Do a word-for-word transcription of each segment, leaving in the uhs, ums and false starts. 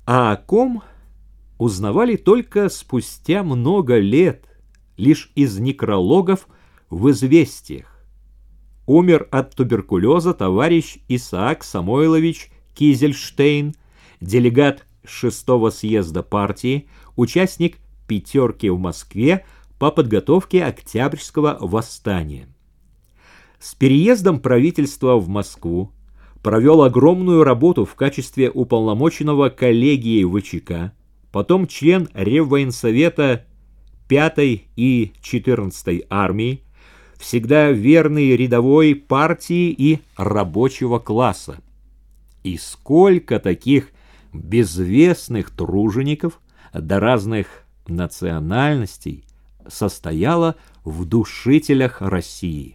А о ком узнавали только спустя много лет, лишь из некрологов в известиях. Умер от туберкулеза товарищ Исаак Самойлович Кизельштейн, делегат шестого съезда партии, участник «пятерки» в Москве по подготовке Октябрьского восстания. С переездом правительства в Москву провел огромную работу в качестве уполномоченного коллегии ВЧК, потом член Реввоенсовета пятой и четырнадцатой армии, всегда верный рядовой партии и рабочего класса. И сколько таких безвестных тружеников до разных национальностей состояло в душителях России.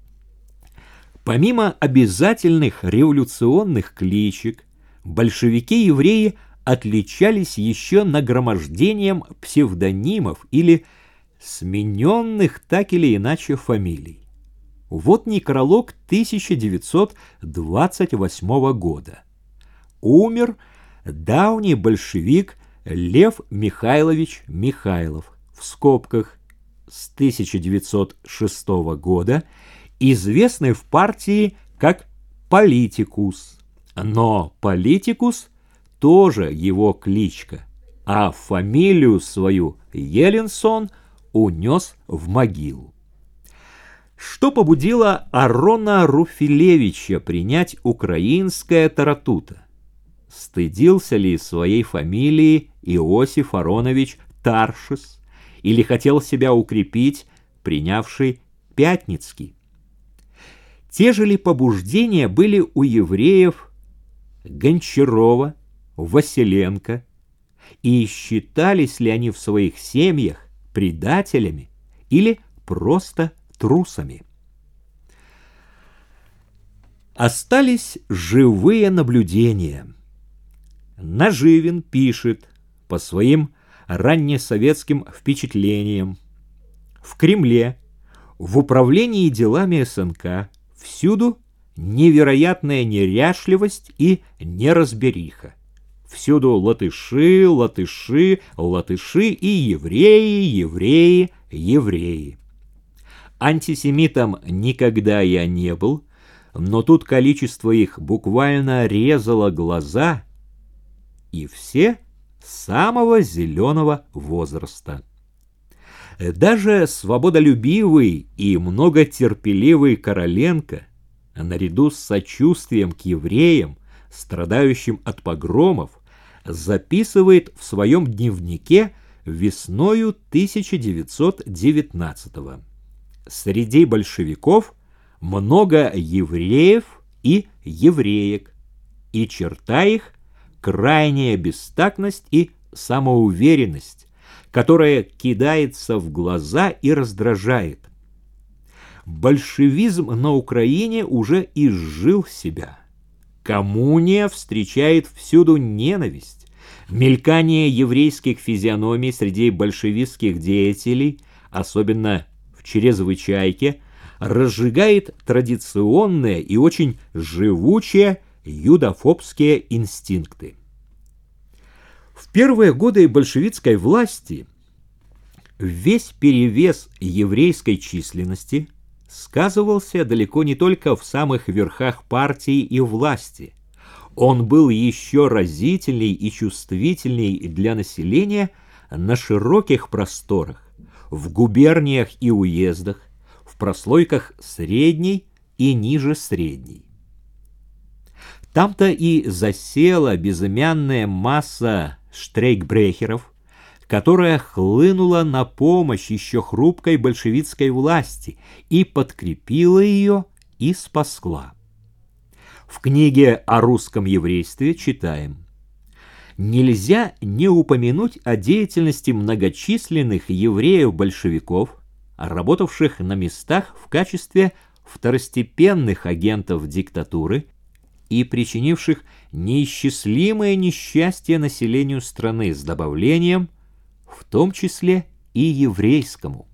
Помимо обязательных революционных кличек, большевики-евреи отличались еще нагромождением псевдонимов или смененных так или иначе фамилий. Вот некролог тысяча девятьсот двадцать восьмого года. Умер давний большевик Лев Михайлович Михайлов, в скобках, с тысяча девятьсот шестого года, известный в партии как Политикус. Но Политикус тоже его кличка, а фамилию свою Еленсон унес в могилу. Что побудило Арона Руфилевича принять украинское таратута? Стыдился ли своей фамилии Иосиф Аронович Таршис или хотел себя укрепить, принявший Пятницкий? Те же ли побуждения были у евреев Гончарова, Василенко, и считались ли они в своих семьях предателями или просто трусами? Остались живые наблюдения. Наживин пишет по своим раннесоветским впечатлениям: в Кремле, в управлении делами СНК всюду невероятная неряшливость и неразбериха. Всюду латыши, латыши, латыши и евреи, евреи, евреи. Антисемитом никогда я не был, но тут количество их буквально резало глаза, и все самого зеленого возраста. Даже свободолюбивый и многотерпеливый Короленко, наряду с сочувствием к евреям, страдающим от погромов, записывает в своем дневнике весною тысяча девятьсот девятнадцатого: среди большевиков много евреев и евреек, и черта их крайняя бестактность и самоуверенность, которая кидается в глаза и раздражает. Большевизм на Украине уже изжил себя. Коммуния встречает всюду ненависть. Мелькание еврейских физиономий среди большевистских деятелей, особенно в чрезвычайке, разжигает традиционные и очень живучие юдофобские инстинкты. В первые годы большевистской власти весь перевес еврейской численности сказывался далеко не только в самых верхах партии и власти. Он был еще разительней и чувствительней для населения на широких просторах, в губерниях и уездах, в прослойках средней и ниже средней. Там-то и засела безымянная масса штрейкбрехеров, которая хлынула на помощь еще хрупкой большевистской власти и подкрепила ее и спасла. В книге о русском еврействе читаем: нельзя не упомянуть о деятельности многочисленных евреев-большевиков, работавших на местах в качестве второстепенных агентов диктатуры и причинивших неисчислимое несчастье населению страны с добавлением, в том числе и еврейскому.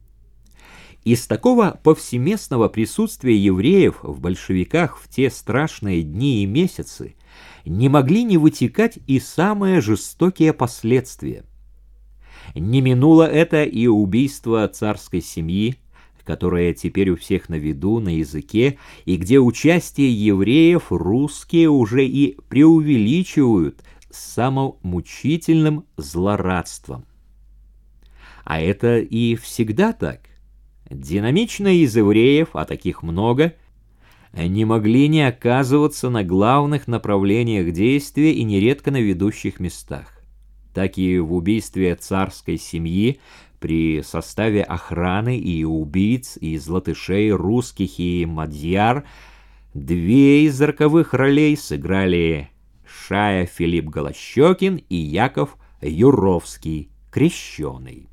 Из такого повсеместного присутствия евреев в большевиках в те страшные дни и месяцы не могли не вытекать и самые жестокие последствия. Не минуло это и убийство царской семьи, которое теперь у всех на виду, на языке, и где участие евреев русские уже и преувеличивают с самомучительным злорадством. А это и всегда так. Динамично из евреев, а таких много, не могли не оказываться на главных направлениях действия и нередко на ведущих местах. Так и в убийстве царской семьи при составе охраны и убийц из латышей, русских и мадьяр две из роковых ролей сыграли Шая Филипп Голощёкин и Яков Юровский, крещеный.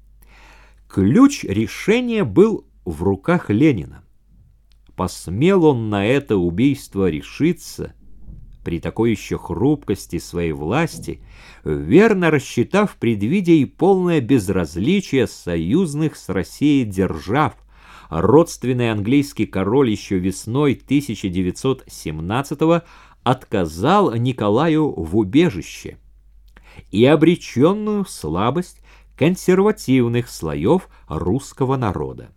Ключ решения был в руках Ленина. Посмел он на это убийство решиться, при такой еще хрупкости своей власти, верно рассчитав, предвидя и полное безразличие союзных с Россией держав, родственный английский король еще весной тысяча девятьсот семнадцатого отказал Николаю в убежище, и обреченную слабость консервативных слоев русского народа.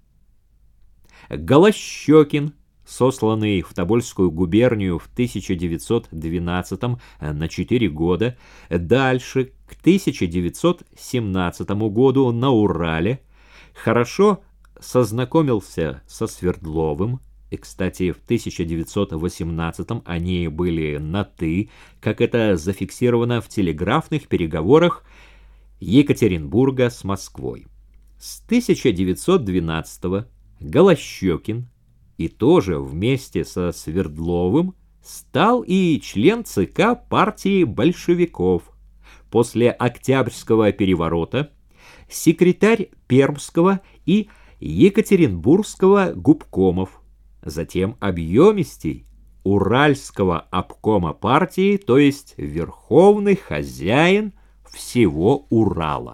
Голощёкин, сосланный в Тобольскую губернию в тысяча девятьсот двенадцатом на четыре года, дальше, к тысяча девятьсот семнадцатому году на Урале, хорошо сознакомился со Свердловым, и, кстати, в тысяча девятьсот восемнадцатом они были на «ты», как это зафиксировано в телеграфных переговорах Екатеринбурга с Москвой. С тысяча девятьсот двенадцатого Голощёкин, и тоже вместе со Свердловым, стал и член ЦК партии большевиков. После Октябрьского переворота секретарь Пермского и Екатеринбургского губкомов, затем объемистей Уральского обкома партии, то есть верховный хозяин всего Урала.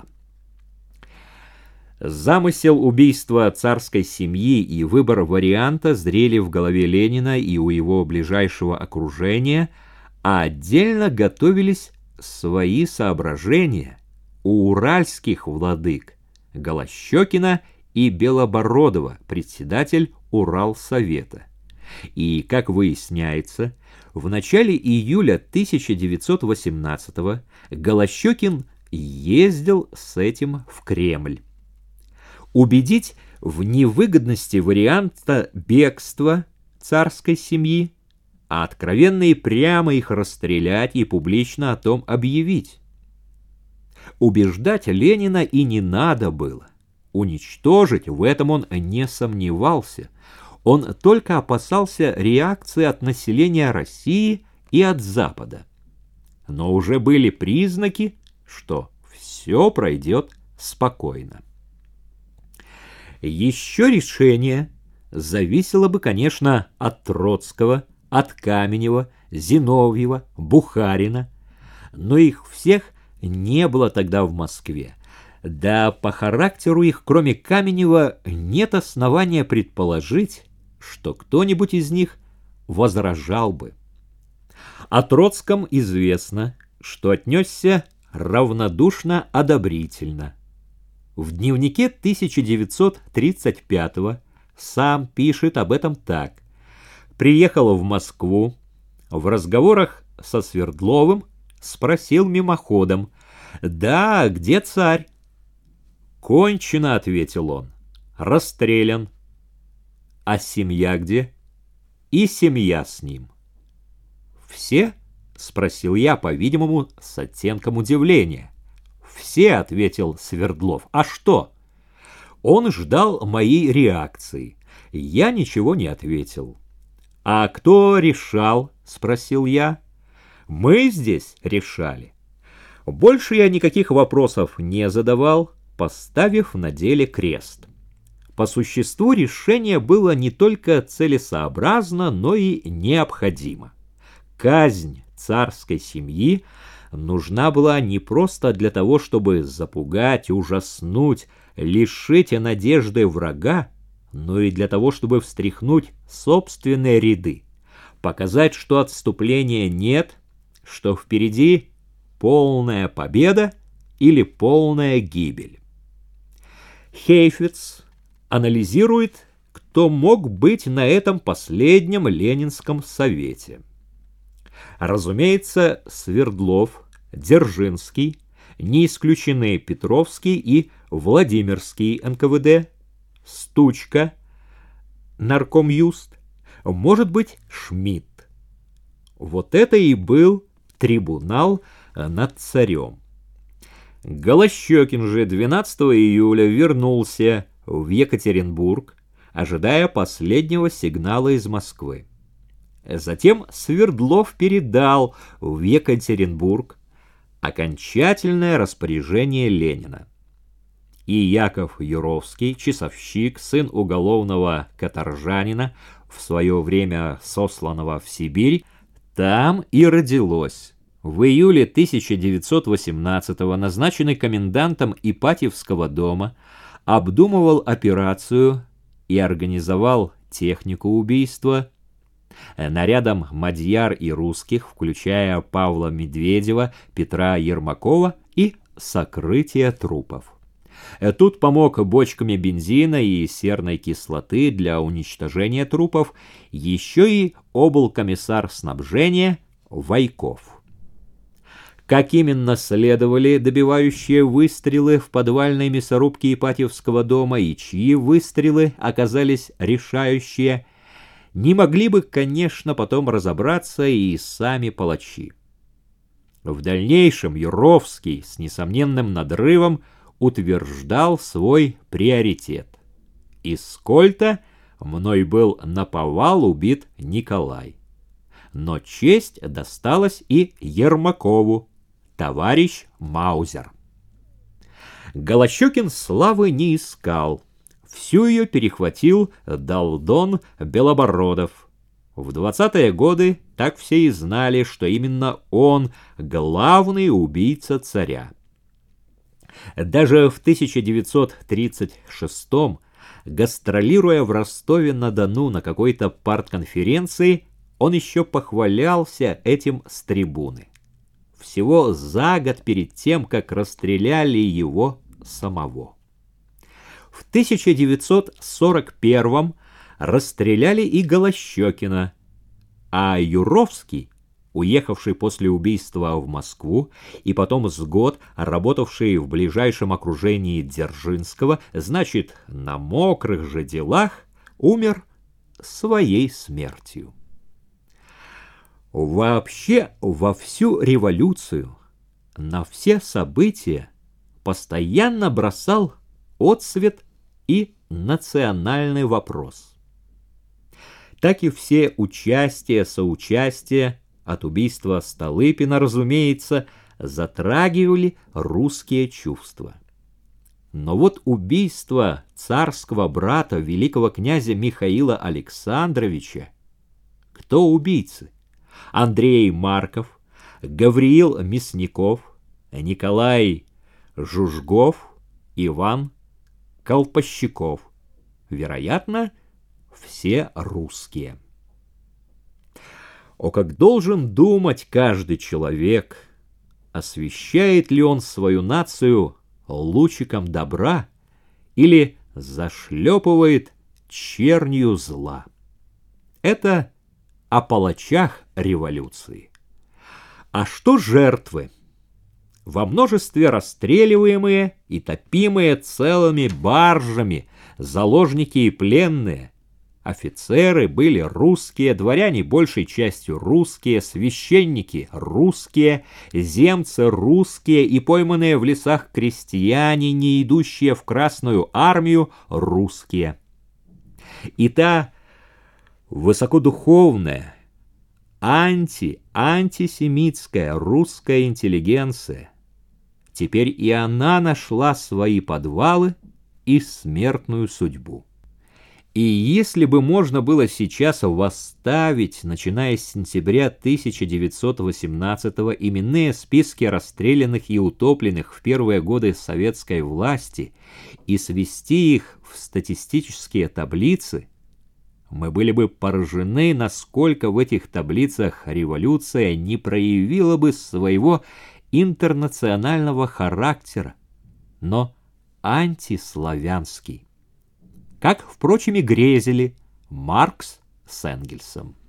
Замысел убийства царской семьи и выбор варианта зрели в голове Ленина и у его ближайшего окружения, а отдельно готовились свои соображения у уральских владык Голощёкина и Белобородова, председатель Уралсовета. И, как выясняется, в начале июля тысяча девятьсот восемнадцатого Голощёкин ездил с этим в Кремль. Убедить в невыгодности варианта бегства царской семьи, а откровенно и прямо их расстрелять и публично о том объявить. Убеждать Ленина и не надо было. Уничтожить в этом он не сомневался. Он только опасался реакции от населения России и от Запада. Но уже были признаки, что все пройдет спокойно. Еще решение зависело бы, конечно, от Троцкого, от Каменева, Зиновьева, Бухарина, но их всех не было тогда в Москве. Да по характеру их, кроме Каменева, нет основания предположить, что кто-нибудь из них возражал бы. О Троцком известно, что отнесся равнодушно-одобрительно. В дневнике тысяча девятьсот тридцать пятого сам пишет об этом так. Приехал в Москву, в разговорах со Свердловым спросил мимоходом: «Да, где царь?» «Кончено», — ответил он, — «расстрелян». «А семья где?» «И семья с ним». «Все?» — спросил я, по-видимому, с оттенком удивления. «Все», — ответил Свердлов. «А что?» Он ждал моей реакции. Я ничего не ответил. «А кто решал?» — спросил я. «Мы здесь решали». Больше я никаких вопросов не задавал, поставив на деле крест. По существу решение было не только целесообразно, но и необходимо. Казнь царской семьи нужна была не просто для того, чтобы запугать, ужаснуть, лишить надежды врага, но и для того, чтобы встряхнуть собственные ряды, показать, что отступления нет, что впереди полная победа или полная гибель. Хейфиц анализирует, кто мог быть на этом последнем Ленинском совете. Разумеется, Свердлов, Дзержинский, не исключены Петровский и Владимирский эн ка вэ дэ, Стучка, наркомюст, может быть, Шмидт. Вот это и был трибунал над царем. Голощёкин же двенадцатого июля вернулся в Екатеринбург, ожидая последнего сигнала из Москвы. Затем Свердлов передал в Екатеринбург окончательное распоряжение Ленина. И Яков Юровский, часовщик, сын уголовного каторжанина, в свое время сосланного в Сибирь, там и родилось. В июле тысяча девятьсот восемнадцатого назначенный комендантом Ипатьевского дома, обдумывал операцию и организовал технику убийства. Нарядом мадьяр и русских, включая Павла Медведева, Петра Ермакова, и сокрытие трупов. Тут помог бочками бензина и серной кислоты для уничтожения трупов еще и облкомиссар снабжения Войков. Как именно следовали добивающие выстрелы в подвальной мясорубке Ипатьевского дома и чьи выстрелы оказались решающие, не могли бы, конечно, потом разобраться и сами палачи. В дальнейшем Юровский с несомненным надрывом утверждал свой приоритет. Из Скольта мной был наповал убит Николай. Но честь досталась и Ермакову, товарищ Маузер. Голощёкин славы не искал. Всю ее перехватил Далдон Белобородов. В двадцатые годы так все и знали, что именно он главный убийца царя. Даже в тысяча девятьсот тридцать шестом, гастролируя в Ростове-на-Дону на какой-то партконференции, он еще похвалялся этим с трибуны. Всего за год перед тем, как расстреляли его самого. В тысяча девятьсот сорок первом расстреляли и Голощёкина, а Юровский, уехавший после убийства в Москву и потом с год работавший в ближайшем окружении Дзержинского, значит, на мокрых же делах, умер своей смертью. Вообще во всю революцию, на все события постоянно бросал отсвет и национальный вопрос. Так и все участия, соучастия, от убийства Столыпина, разумеется, затрагивали русские чувства. Но вот убийство царского брата великого князя Михаила Александровича, кто убийцы? Андрей Марков, Гавриил Мясников, Николай Жужгов, Иван Колпощиков. Вероятно, все русские. О, как должен думать каждый человек, освещает ли он свою нацию лучиком добра или зашлепывает чернью зла. Это о палачах революции. А что жертвы? Во множестве расстреливаемые и топимые целыми баржами заложники и пленные. Офицеры были русские, дворяне большей частью русские, священники русские, земцы русские и пойманные в лесах крестьяне, не идущие в Красную армию, русские. И та высокодуховная, анти-антисемитская русская интеллигенция, теперь и она нашла свои подвалы и смертную судьбу. И если бы можно было сейчас восставить, начиная с сентября тысяча девятьсот восемнадцатого, именные списки расстрелянных и утопленных в первые годы советской власти и свести их в статистические таблицы, Мы были бы поражены, насколько в этих таблицах революция не проявила бы своего интернационального характера, но антиславянский. Как, впрочем, и грезили Маркс с Энгельсом.